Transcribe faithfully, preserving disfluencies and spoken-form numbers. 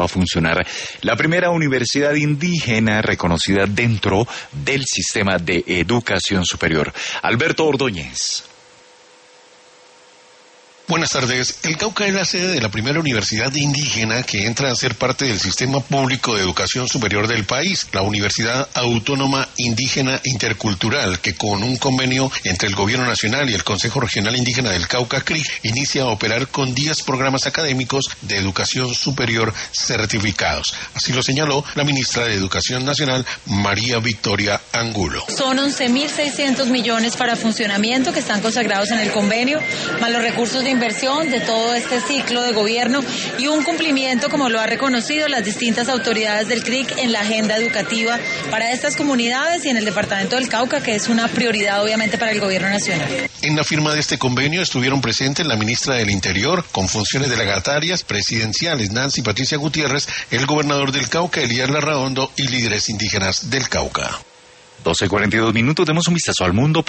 a funcionar la primera universidad indígena reconocida dentro del sistema de educación superior. Alberto Ordóñez. Buenas tardes. El Cauca es la sede de la primera universidad indígena que entra a ser parte del sistema público de educación superior del país, la Universidad Autónoma Indígena Intercultural, que con un convenio entre el Gobierno Nacional y el Consejo Regional Indígena del Cauca, C R I, inicia a operar con diez programas académicos de educación superior certificados. Así lo señaló la ministra de Educación Nacional, María Victoria Angulo. Son once mil seiscientos millones para funcionamiento que están consagrados en el convenio, más los recursos de inversión de todo este ciclo de gobierno y un cumplimiento, como lo ha reconocido las distintas autoridades del C R I C, en la agenda educativa para estas comunidades y en el departamento del Cauca, que es una prioridad obviamente para el gobierno nacional. En la firma de este convenio estuvieron presentes la ministra del Interior, con funciones delegatarias presidenciales, Nancy Patricia Gutiérrez, el gobernador del Cauca, Elías Larraondo, y líderes indígenas del Cauca. doce cuarenta y dos minutos, demos un vistazo al mundo.